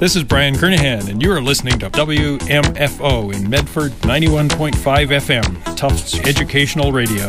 This is Brian Kernahan, and you are listening to WMFO in Medford 91.5 FM, Tufts Educational Radio.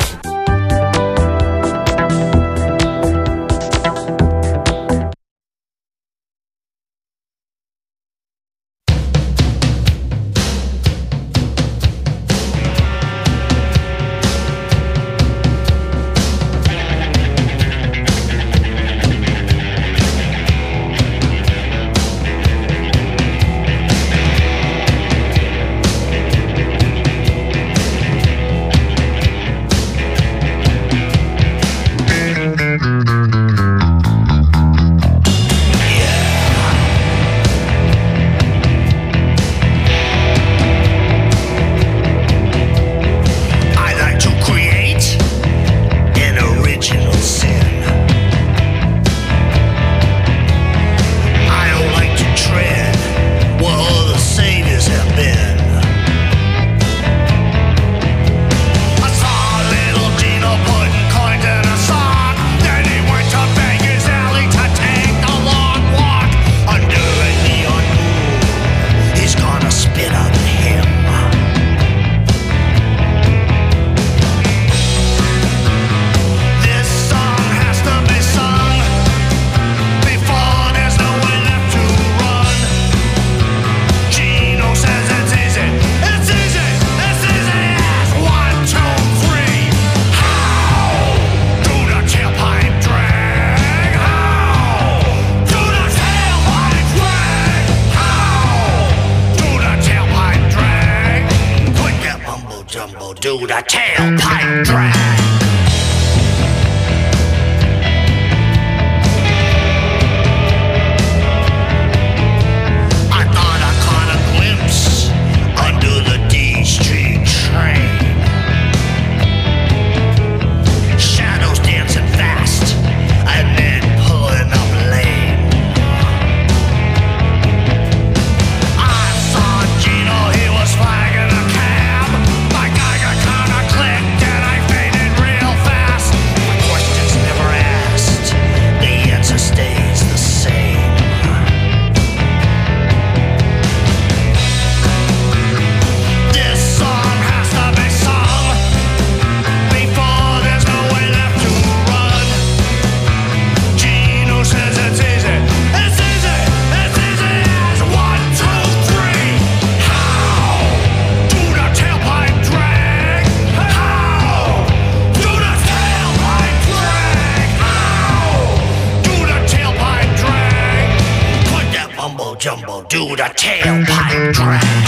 Do the tailpipe drag.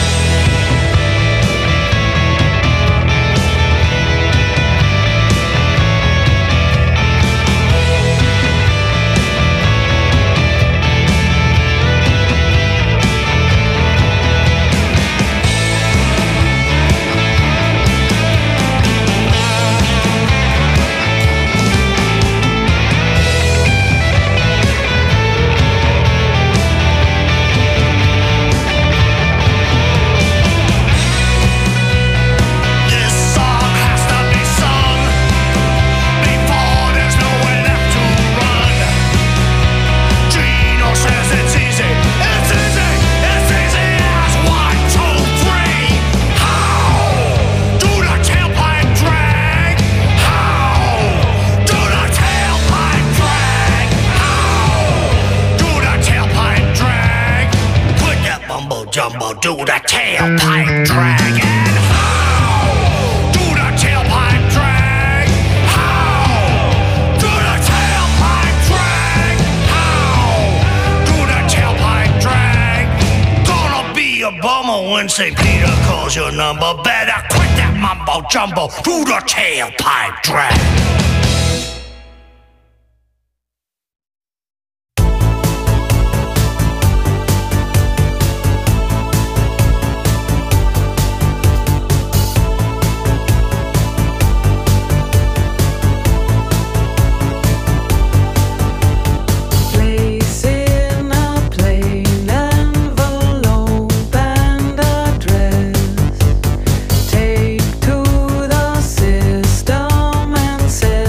Jumbo, do the tailpipe drag. And how? Do the tailpipe drag. How? Do the tailpipe drag. How? Do the tailpipe drag. Gonna be a bummer when St. Peter calls your number. Better quit that mumbo jumbo. Do the tailpipe drag. Take to the system and say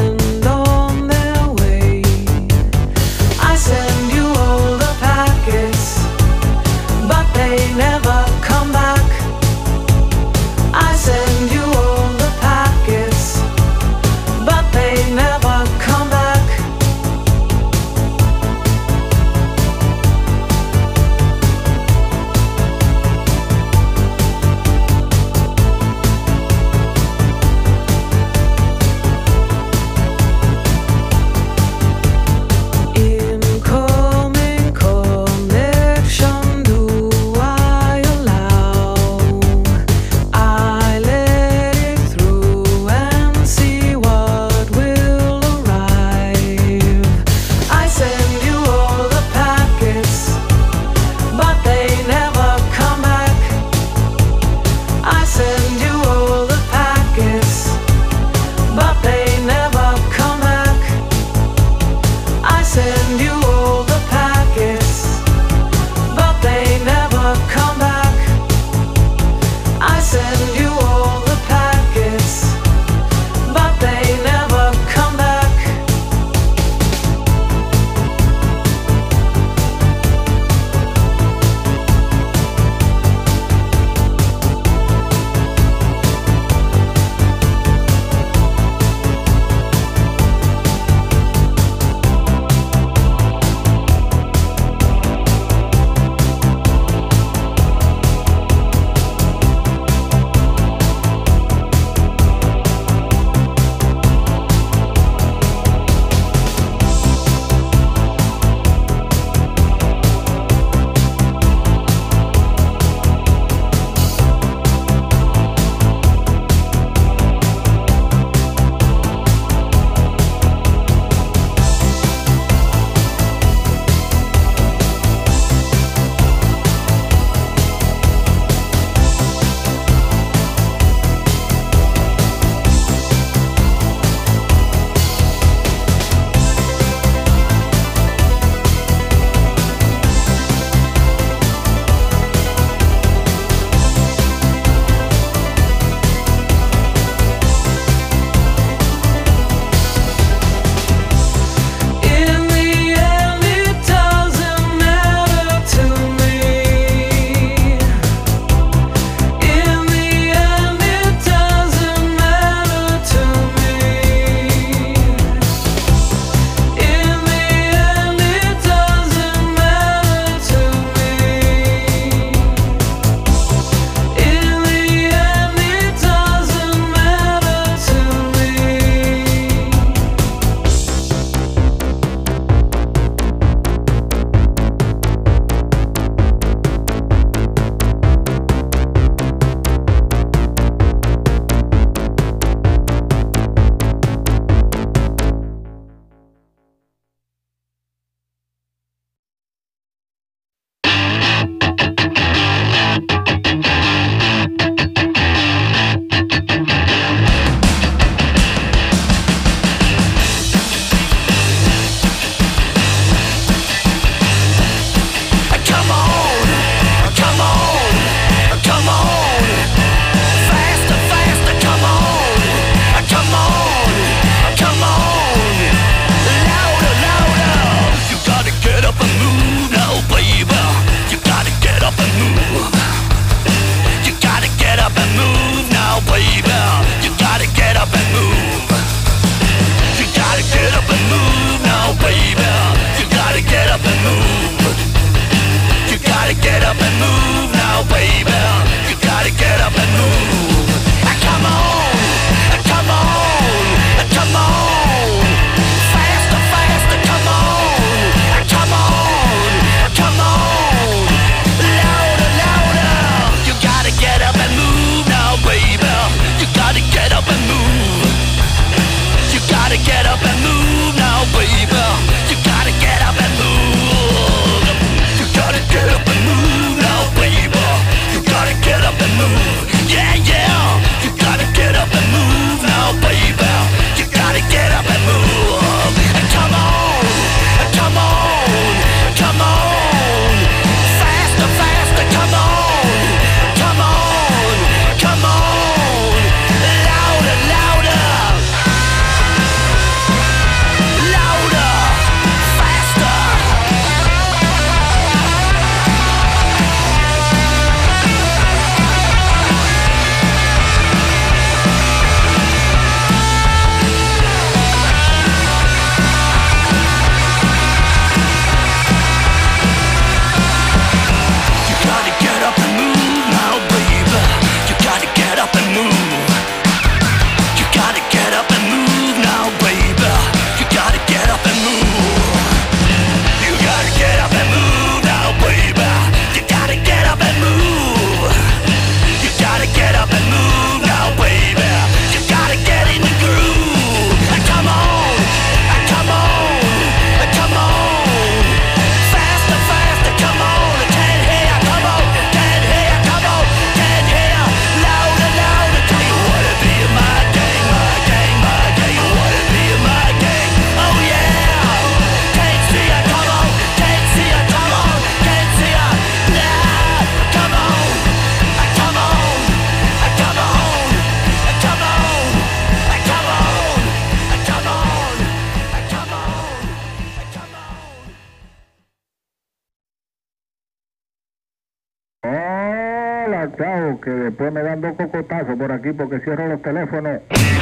chao, que después me dan 2 cocotazos por aquí porque cierro los teléfonos.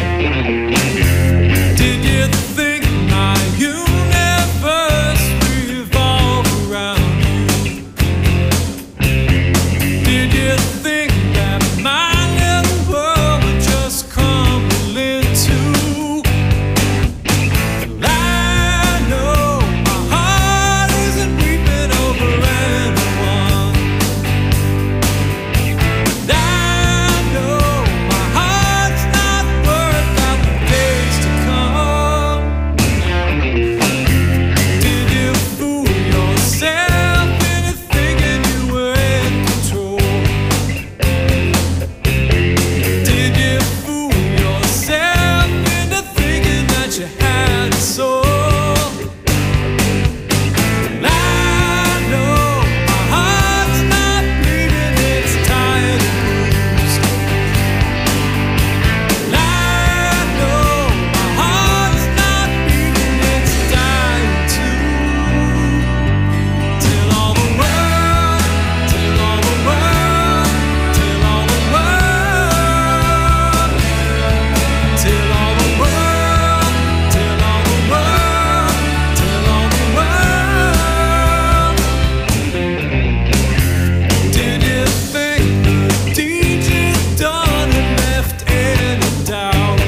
Did you think my universe revolved around you? Did you think that my little world would just crumble into? I know my heart isn't weeping over anyone. And I know my heart's not worth out the days to come. Did you fool yourself into thinking you were in control? Did you fool yourself into thinking that you had a soul? And I know my heart's not bleeding, it's tired and bruised. And I know my heart's not beating, it's dying too. Till all the world, till all the world, till all the world, till all the world, till all the world, till all the world. Did you think the deed you'd done had left any doubt?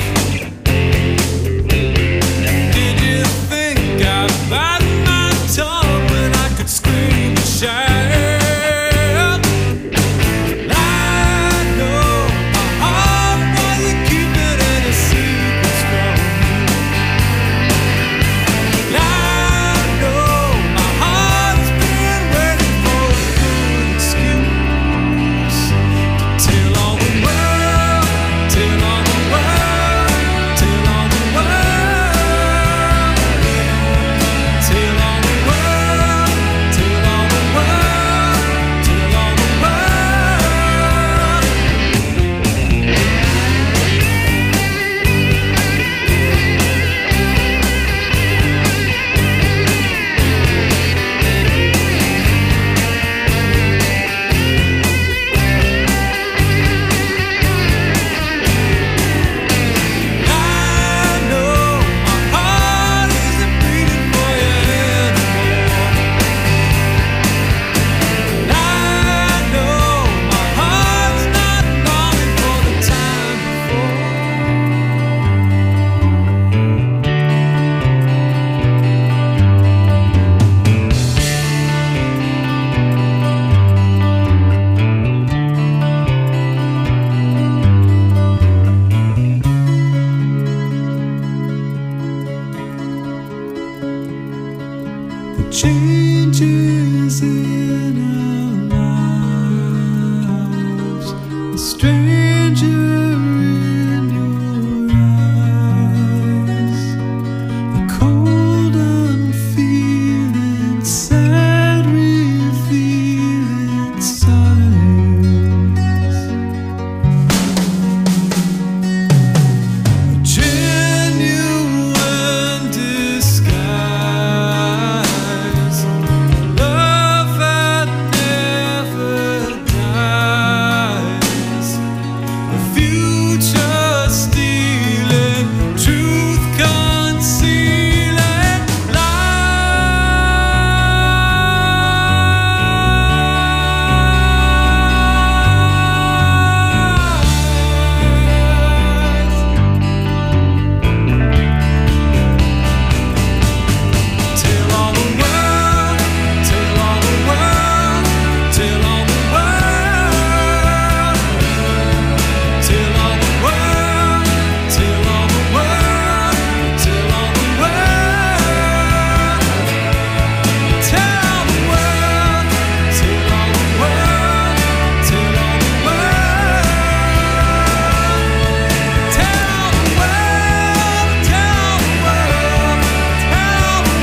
Did you think I'd bite my tongue when I could scream and shout? I know my heart wasn't keeping any secrets from me. I know my heart's been waiting for a good excuse. Till all the world, till all the world, till all the world, till all the world, till all the world, till all the world. I know my heart isn't beating for you anymore. I know my heart's not longing for the time the changes in our lives, the stranger in your eyes, the cold unfeeling, sad revealing silence, a genuine disguise. Love that never dies. The future stealing, truth concealing lies. Till all the world, till all the world, till all the world, till all the world, till all the world, till all the world, tell the world, till all the world, till all the world, tell the world, tell the world, tell the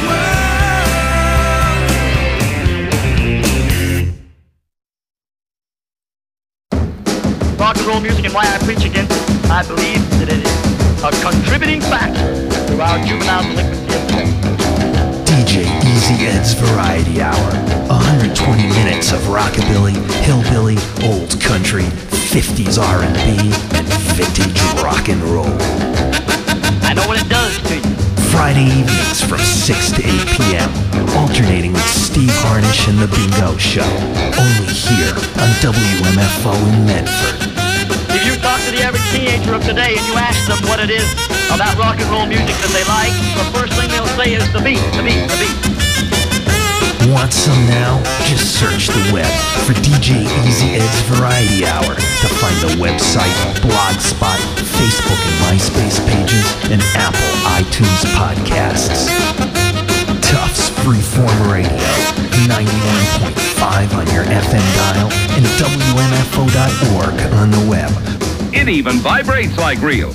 world. Rock and roll music and why I preach against it. I believe that it is a contributing factor to our juvenile delinquency of DJ Easy Ed's Variety Hour. 120 minutes of rockabilly, hillbilly, old country, 50s R&B, and vintage rock and roll. I know what it does to you. Friday evenings from 6 to 8 p.m., alternating with Steve Harnish and The Bingo Show, only here on WMFO in Medford. If you talk to the average teenager of today and you ask them what it is about rock and roll music that they like, the first thing they'll say is the beat, the beat, the beat. Want some now? Just search the web for DJ Easy Ed's Variety Hour to find the website, Blogspot, Facebook and MySpace pages, and Apple iTunes podcasts. Tufts Freeform Radio, 91.5 on your FM dial, and WMFO.org on the web. It even vibrates like real.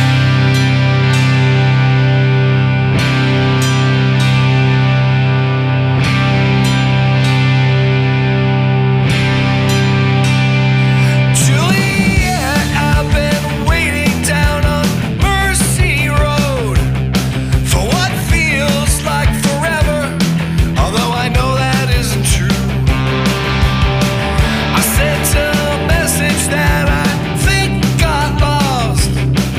That I think got lost.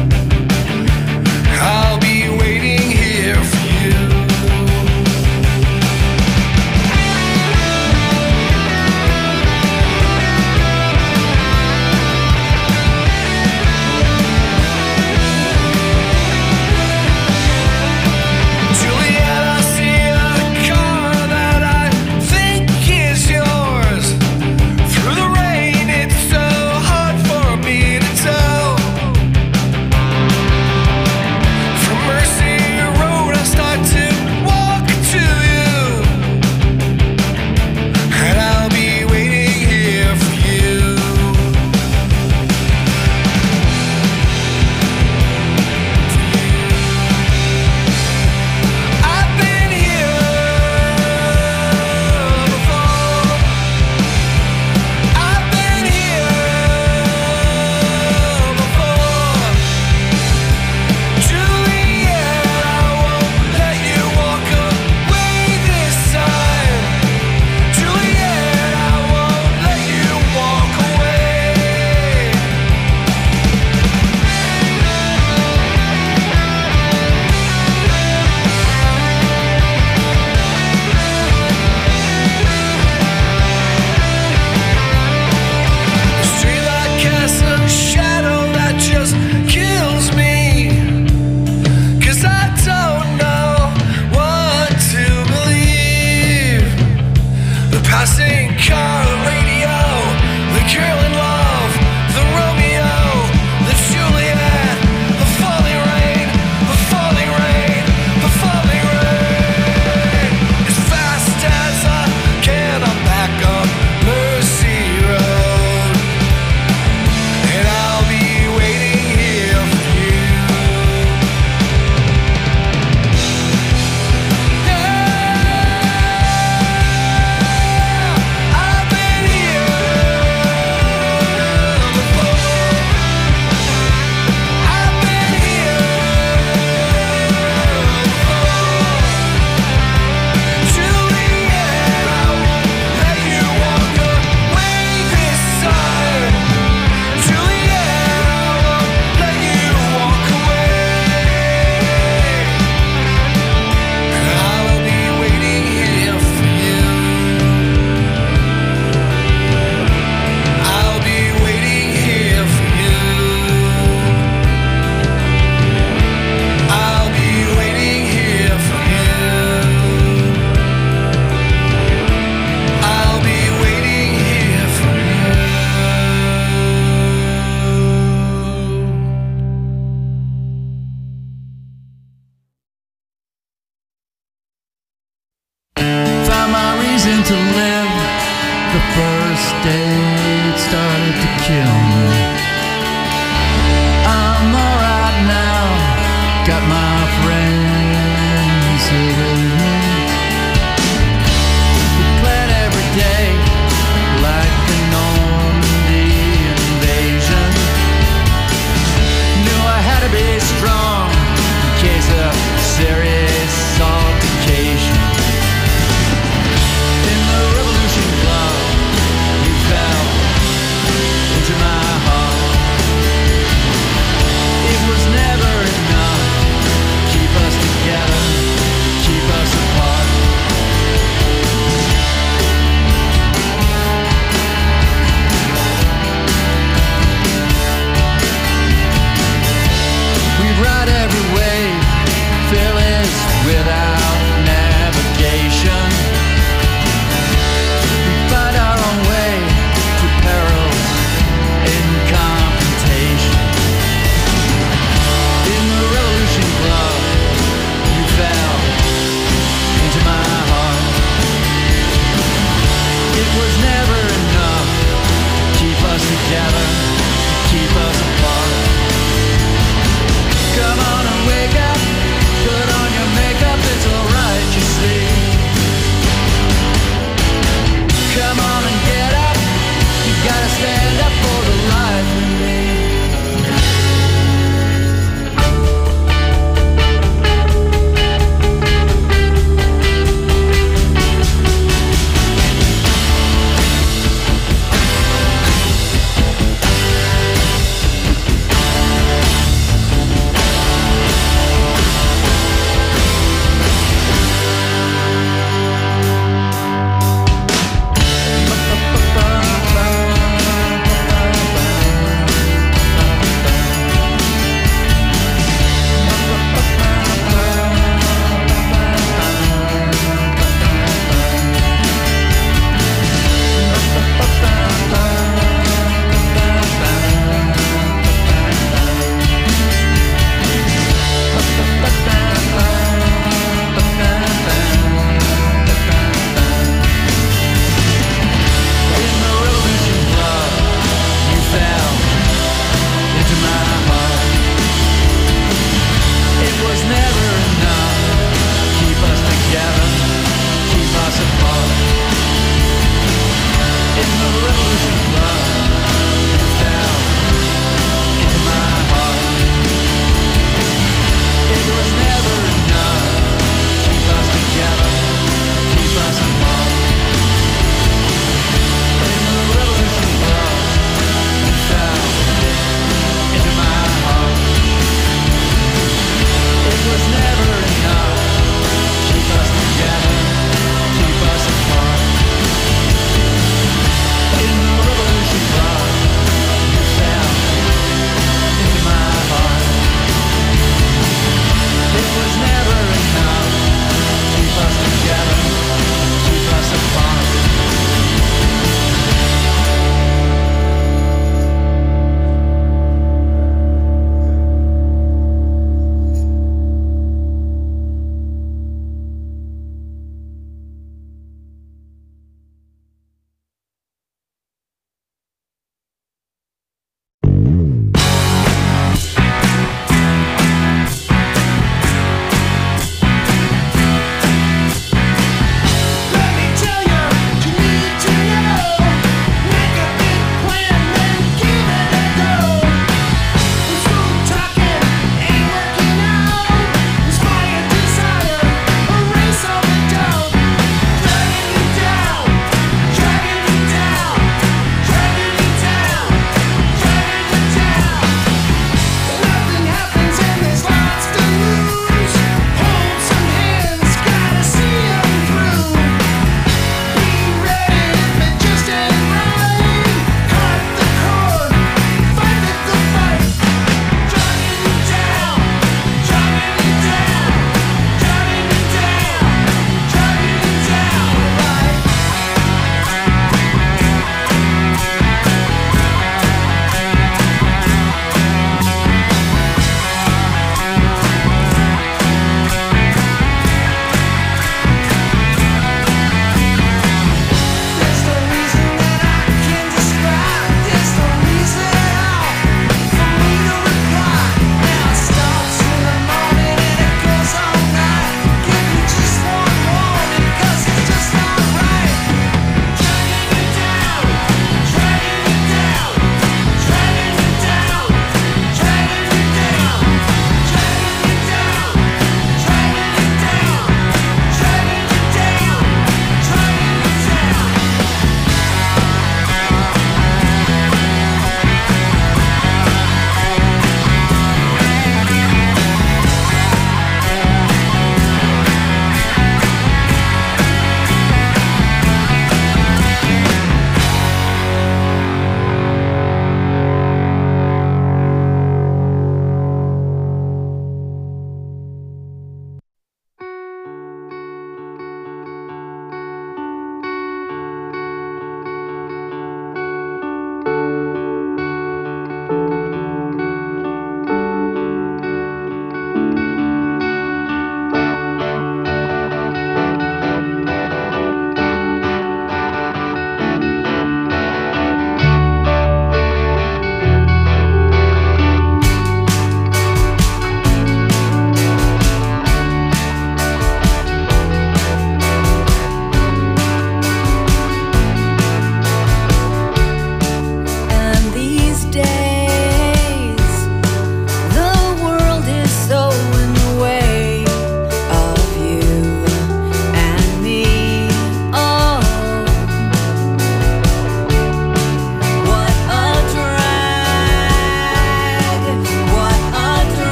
to live. The first day it started to kill me. I'm alright now, got my friends here with me. We planned every day like the Normandy invasion. Knew I had to be strong in case of serious altercation. In the Revolution Club,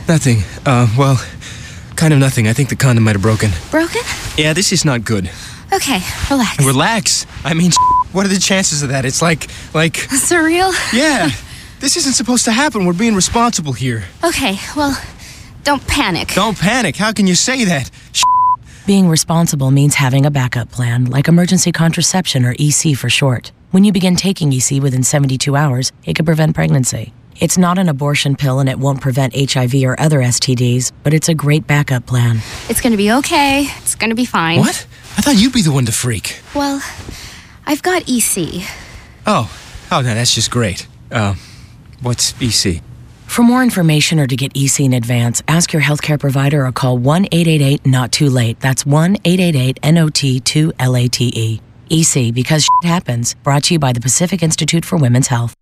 Nothing. Well, kind of nothing. I think the condom might have broken. Broken? Yeah, this is not good. Okay, relax. Relax? I mean, what are the chances of that? It's like... Surreal? Yeah. This isn't supposed to happen. We're being responsible here. Okay, well, don't panic. Don't panic. How can you say that? Being responsible means having a backup plan, like emergency contraception or EC for short. When you begin taking EC within 72 hours, it can prevent pregnancy. It's not an abortion pill and it won't prevent HIV or other STDs, but it's a great backup plan. It's gonna be okay. It's gonna be fine. What? I thought you'd be the one to freak. Well, I've got EC. Oh, no, that's just great. What's EC? For more information or to get EC in advance, ask your healthcare provider or call 1-888-NOT-TOO-LATE. That's 1-888-NOT-2-LATE. EC, because shit happens. Brought to you by the Pacific Institute for Women's Health.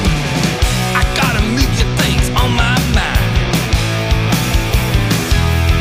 I got a million things on my mind.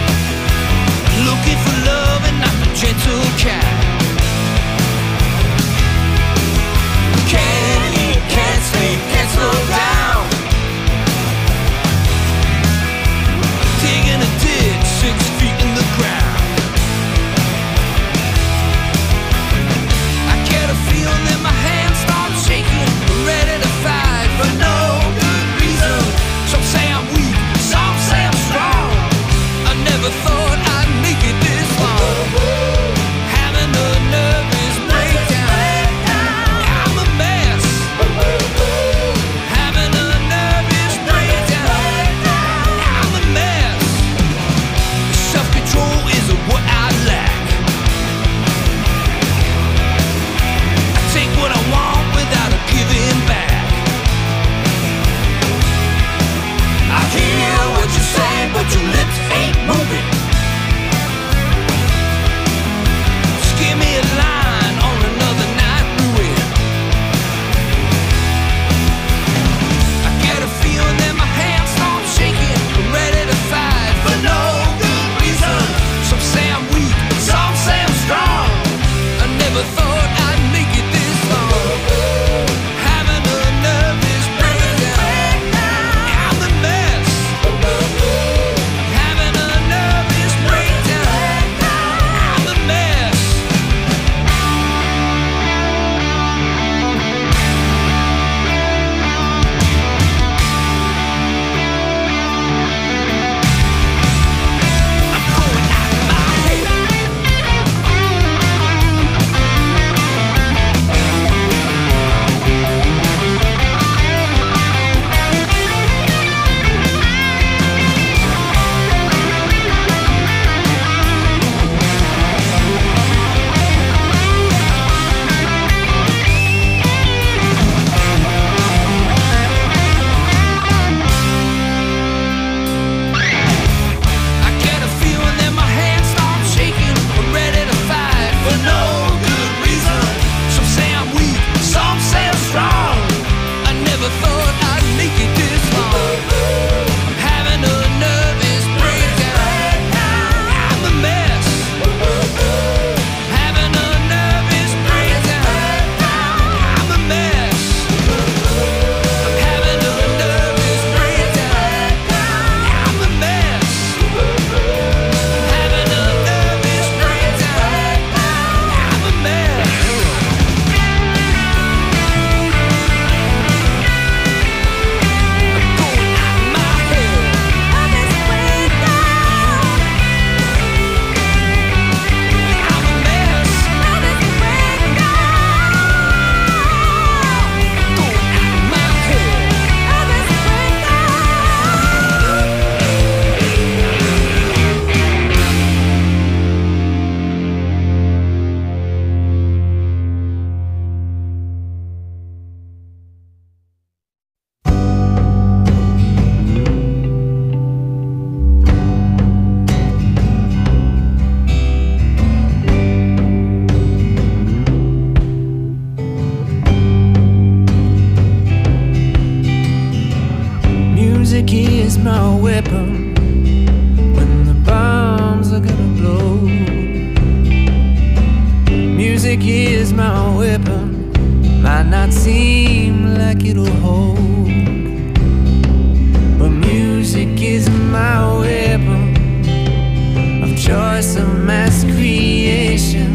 Music is my weapon, might not seem like it'll hold, but music is my weapon of choice, of mass creation,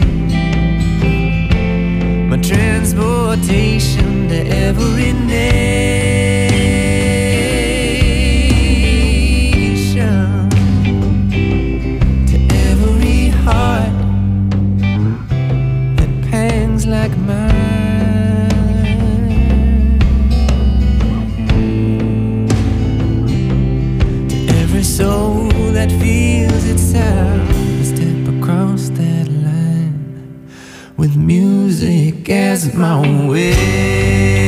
my transportation to every nation, to every heart that pangs like mine, to every soul that feels itself to step across that line with music as my way.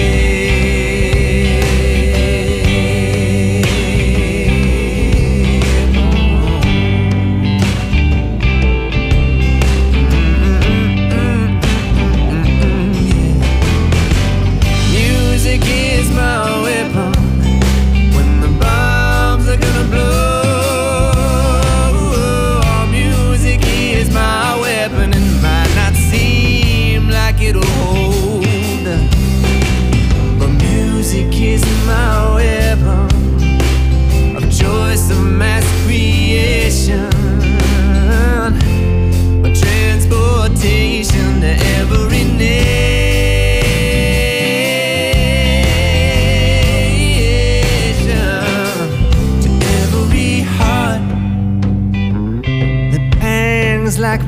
Like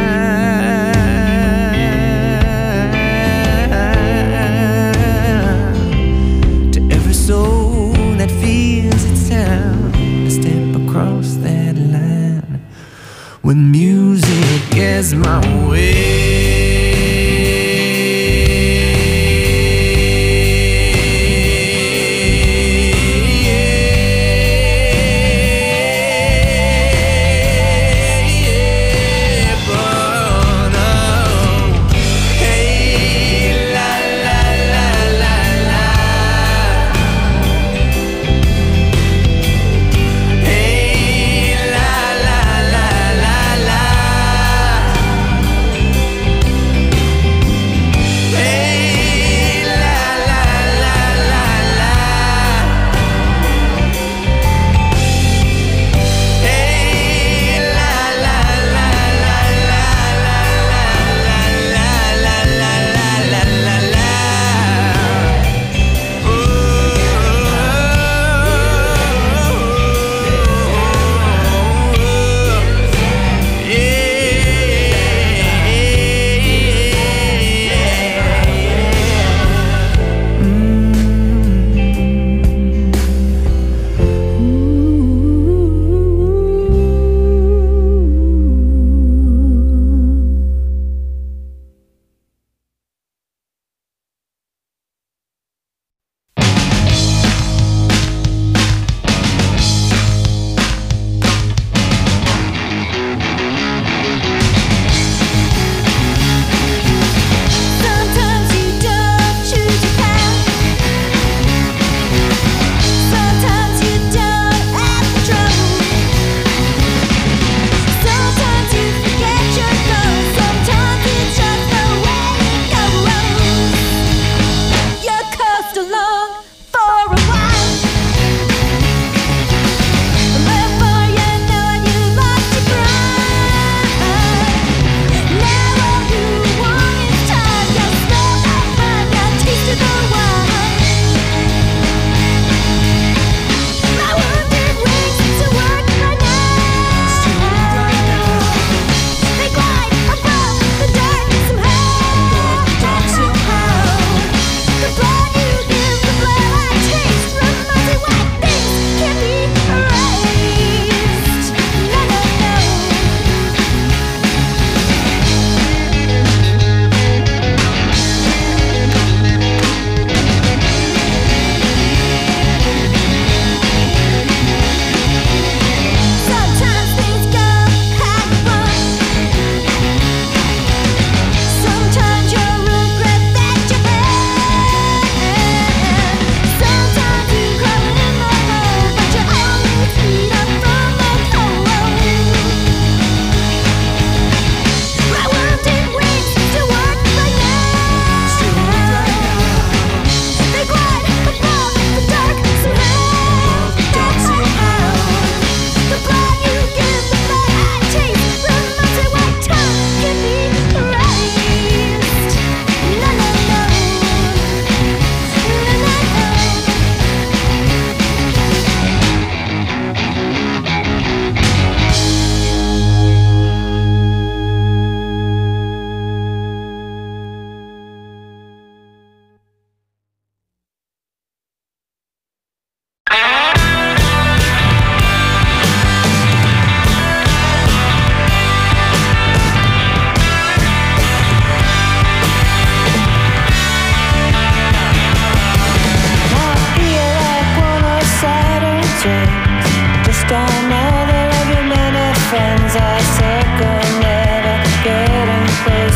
mine, to every soul that feels itself to step across that line with music as my way.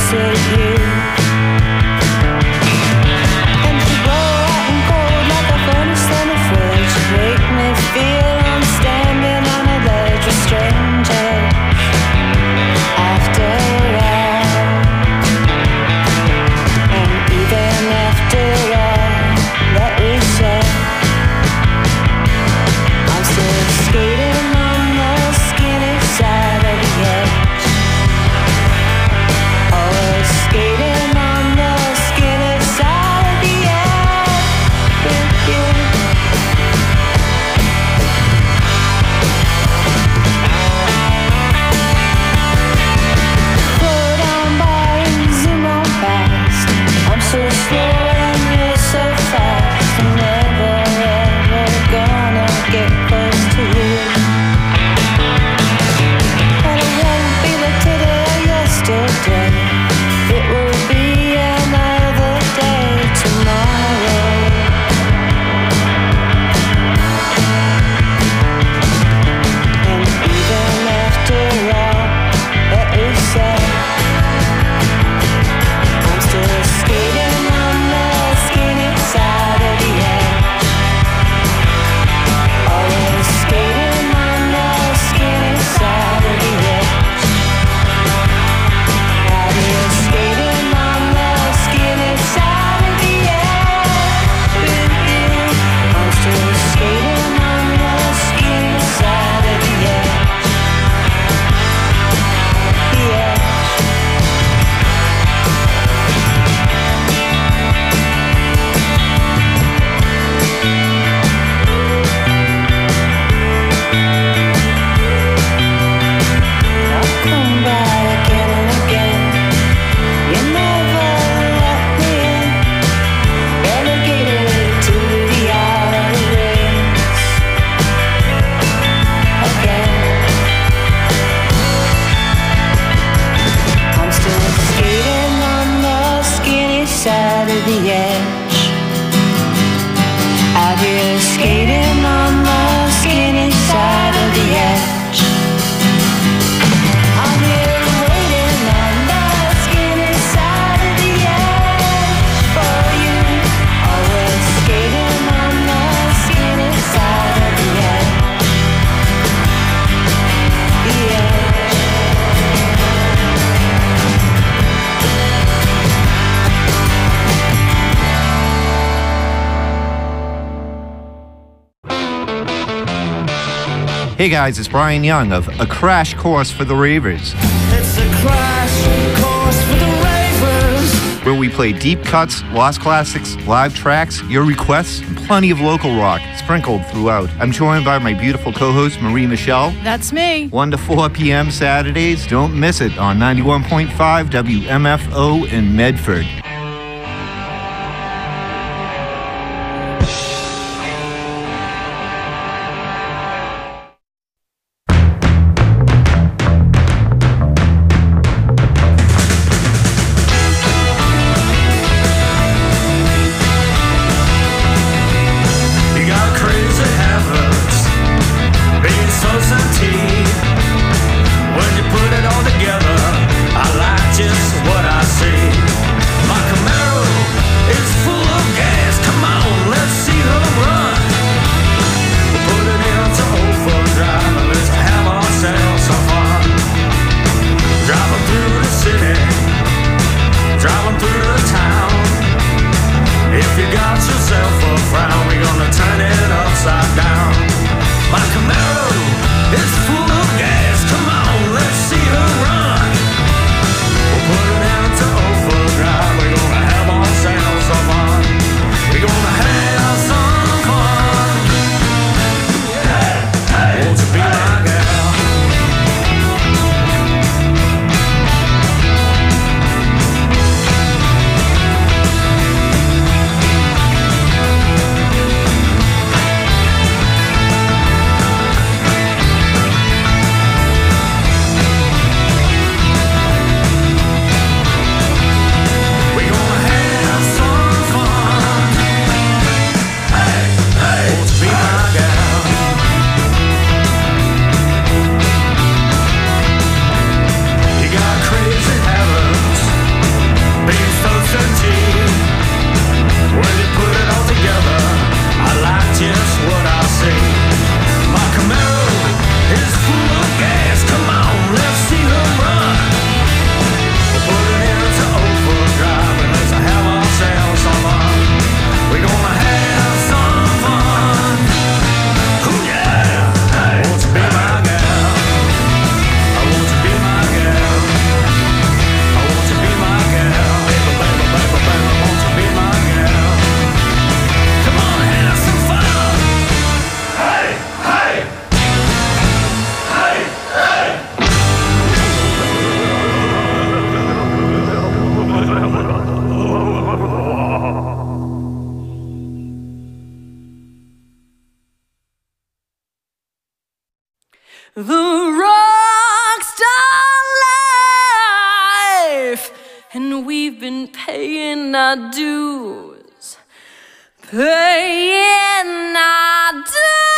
closer to you. And you blow hot and cold like a furnace in a fridge. You make me feel I'm standing on a ledge with strangers. After all, and even after all that we said, I'm still skating on the skinny side of the edge. Always skating on the skinny side of the edge with you. Put on by and zoom on fast. I'm so slow and you're so fast. I'm never ever gonna get close to you. And it won't be like today or yesterday. It will be another day tomorrow. And even after all that we said, I'm still skating on the skinny side of the edge. Always skating on the skinny side of the edge. Out here skating on the skinny side of the edge with you. I'm still skating on the skinny side of the edge. The edge. I'll come by again and again. You never let me in. Relegated to the outer rings again. I'm still skating on the skinny side of the edge. Out here skating on the skinny side of the edge. I'm here waiting on the skinny side of the edge for you. Always skating on the skinny side of the edge. The edge. Hey guys, it's Brian Young of A Crash Course for the Ravers, It's a crash course for the ravers. where we play deep cuts, lost classics, live tracks, your requests, and plenty of local rock sprinkled throughout. I'm joined by my beautiful co-host, Marie Michelle. That's me. 1 to 4 p.m. Saturdays. Don't miss it on 91.5 WMFO in Medford. You got crazy habits, being so sentient. When you put it all together, I like just what I see. My paying our dues, paying our dues.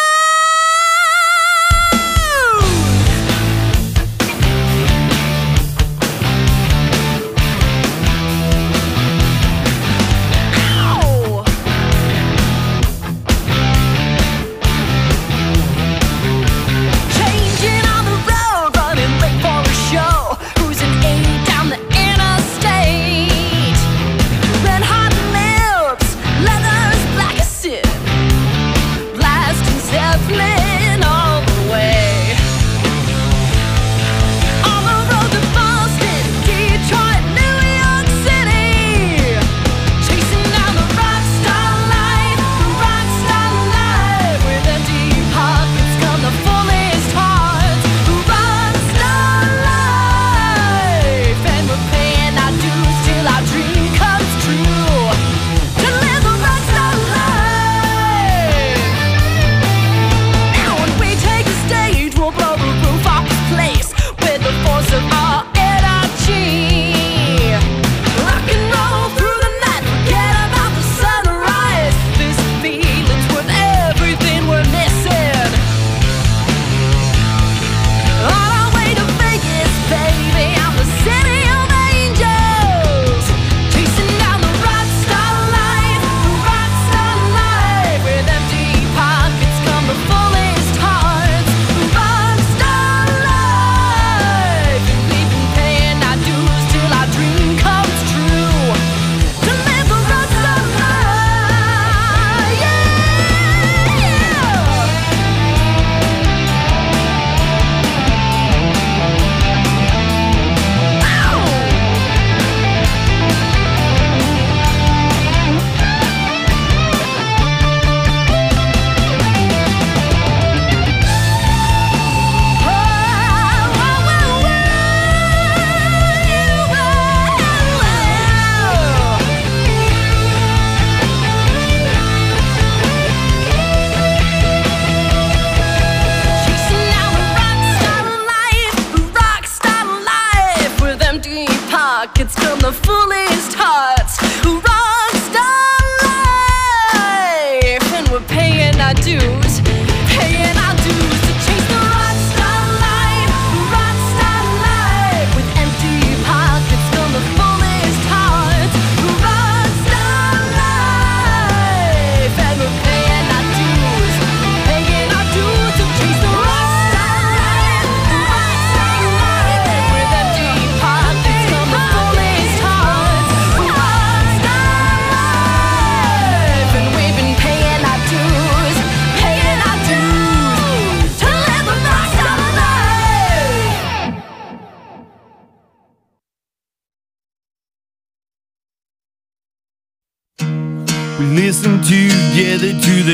Listen together to that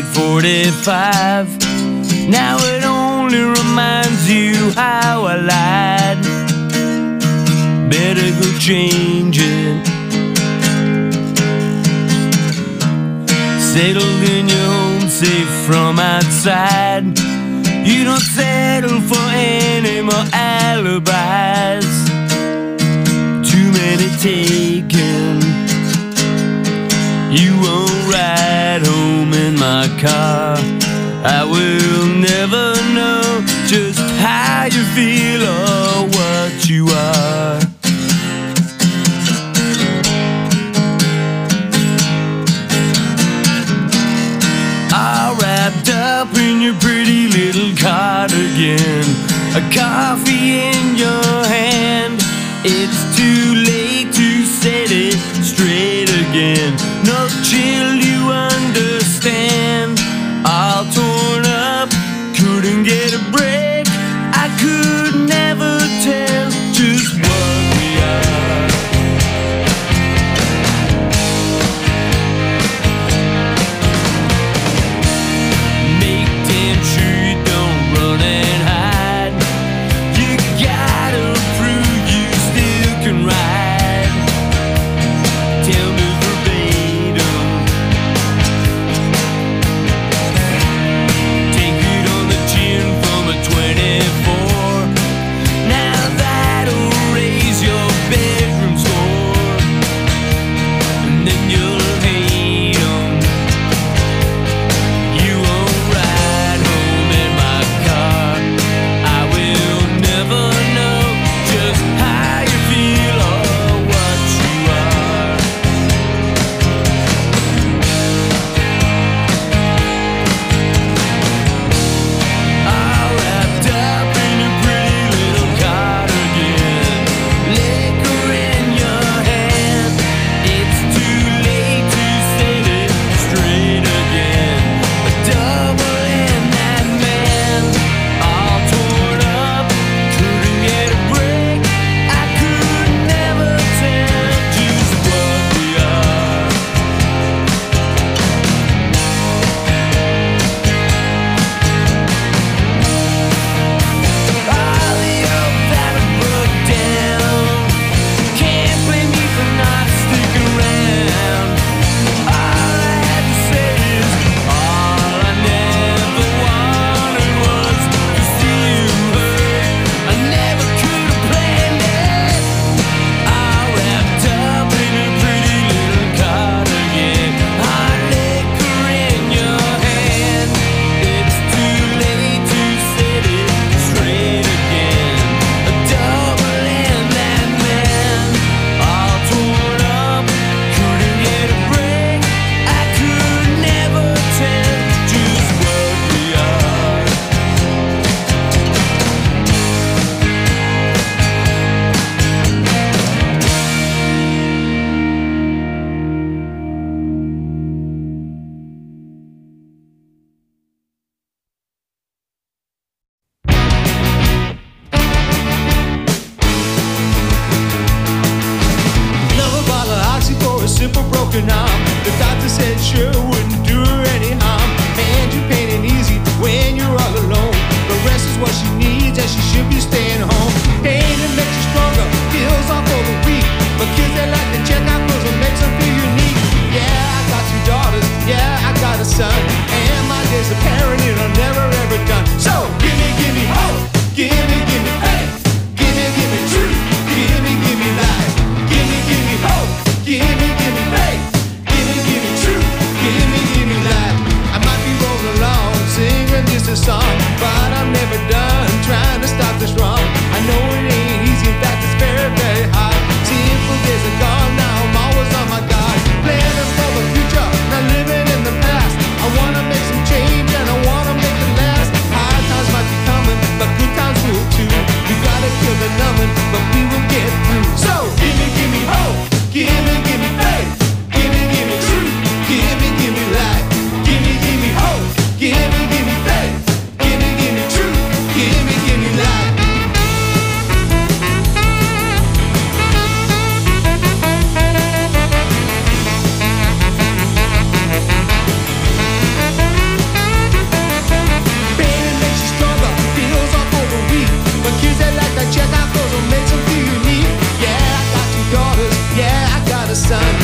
45. Now it only reminds you how I lied. Better go change it. Settled in your home, safe from outside. You don't settle for any more alibis. Too many taken. You won't ride home in my car. I will never know just how you feel or what you are. All wrapped up in your pretty little cardigan, a coffee in your hand. It's too late to set it straight again. No chill, you understand. All torn up, couldn't get a break. I could never tell just what we are. Make damn sure you don't run and hide. You gotta prove you still can ride. simple broken arm. The doctor said sure wouldn't do her any harm. And you pain and easy when you're all alone. The rest is what she needs and she should be staying home. Pain it makes you stronger, heals off all the weak. But kids they like to check out cause it makes them feel unique. Yeah, I got 2 daughters, yeah, I got a son. And my days of parenting are never ever done. So give me hope, give me faith. Give me truth, give me life. Give me hope, give me faith. Give me truth, give me life. I might be rolling along, singing just a song, but I'm never done trying to stop this wrong. I know it ain't easy, in fact it's very, very hard. Simple days are gone, now I'm always on my guard. Planning for the future, not living in the past. I wanna make some change and I wanna make it last. Hard times might be coming, but good times will too. We gotta kill the numbing, but we will get through. So give me hope, give me faith. Give me truth, give me life. Give me hope, give me faith. Give me truth, give me life. Pain makes you stronger, heals off all the weak. But kids they like to check out cause it makes them feel unique. Yeah, I got 2 daughters, yeah, I got a son.